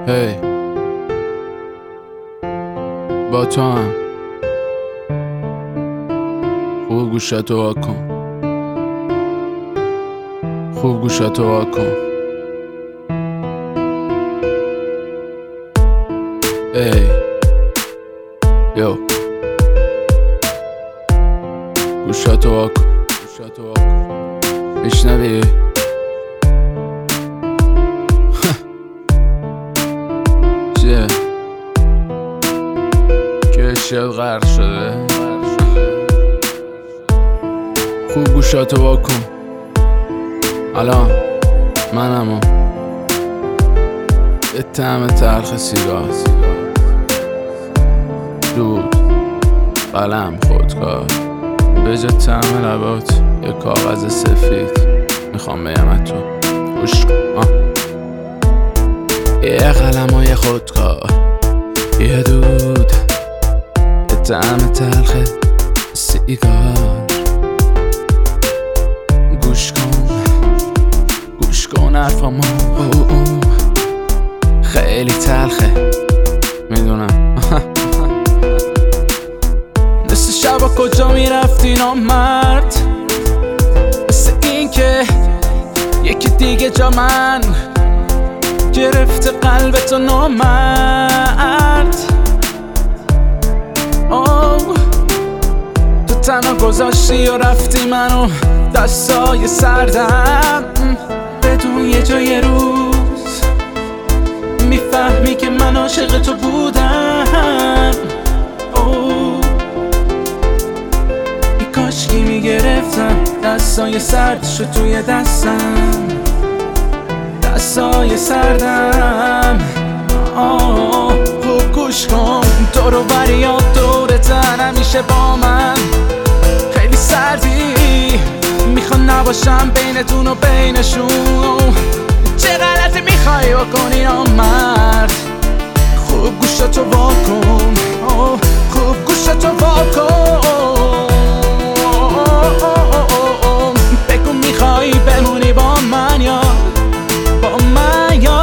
هی با تو هم خوب گوشتو واکن، خوب گوشتو واکن. ای یو گوشتو واکن، میشنوی؟ چیه؟ که اشیاد غرق شده؟ خوب گوشتو واکن. الان منمو یه طعم تلخ سیگار، دود، قلم، خودکار، به جا طعم لبات یه کاغذ سفید. میخوام بگم تو گوش کن. یه قلم و یه خودکار، یه دود، یه طعم تلخ سیگار. گوش کن حرفامو، خیلی تلخه میدونم. نصف شبا کجا میرفتی نامرد؟ مثل این که یکی دیگه جا من گرفته قلبتو نامرد. تو تنها گذاشتی و رفتی منو دستای سردم. بدون یه جای روز میفهمی که من عاشق تو بودم. ای کاشکی میگرفتم دستای سردشو توی دستم، دستای سردم. خوب گوش کن، تو رو بریاد دورتن همیشه با من خیلی سردی. میخوان نباشم بینتون و بینشون. چه غلطی میخوای بکنی مرد؟ خوب گوشتو واکن، خوب گوشتو واکن. بگو میخوای بمونی با من یا با من یا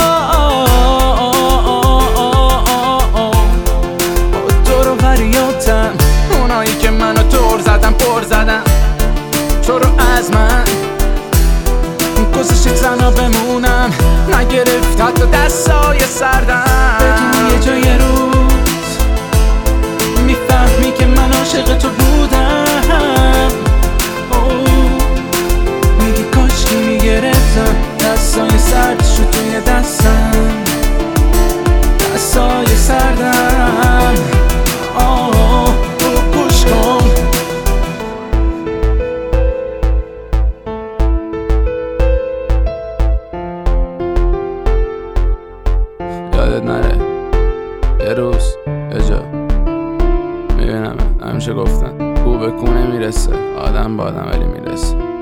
دور و بریاتم اونایی که منو دور زدن پر زدن تو رو از من. گذاشتی تنها بمونم، نگرفت حتی دستای سردم. بدون یه جای روز میفهمی که من عاشق تو بودم. میگی کاشکی میگرفتم دستای سردشو توی دستم، دستای سردم. گوش کن. یادت نره یه روز یه جا میبینم. همیشه گفتن خوب به کونه میرسه، آدم با آدم ولی میرسه.